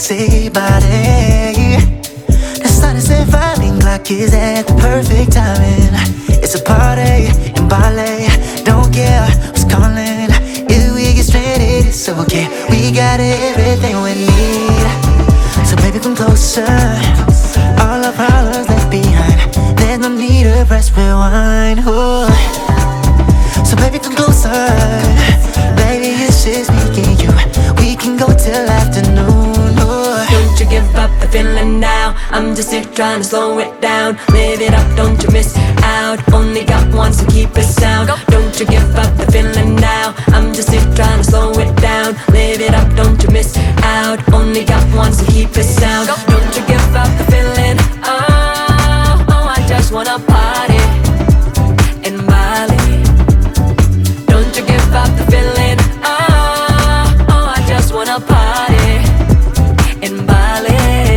sexy body. The sun is surviving, clock is at the perfect timing. It's a party in Bali, don't care who's calling. If we get stranded, it's okay. We got everything we need. So baby, come closer. All our problems left behind. There's no need to press rewind. Ooh. So baby, come closer. Baby, it's just me and you. We can go till afternoon. Ooh. Don't you give up the feeling now. I'm just here trying to slow it down. Live it up, don't you miss out. Only got one, so keep it sound. Don't you give up the feeling now. I'm just here trying to slow it down. Live it up, don't you miss out. Only got one, so keep it sound. Don't you give up the feeling. Oh, oh, I just wanna party in Bali. Don't you give up the feeling. Oh, oh, I just wanna party in Bali.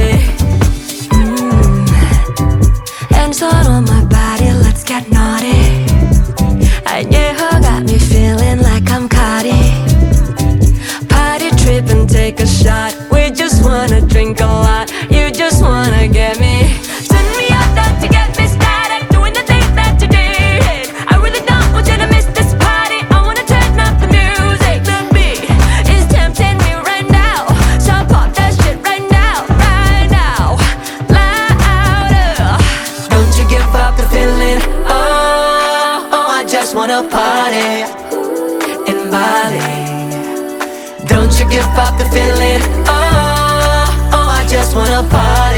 Hands out on my body, let's get naughty. And yeah, got me feeling like I'm Cardi. Party trip and take a shot. We just wanna drink a lot. You just wanna get me. Send me out there to get me started. Doing the things that you did. I really don't want you to miss this party. I wanna turn up the music. The beat is tempting me right now. So pop that shit right now, right now. Louder. Don't you give up the feeling. Oh, oh, I just wanna party in Bali. Don't you give up the feeling. Oh, oh, I just wanna party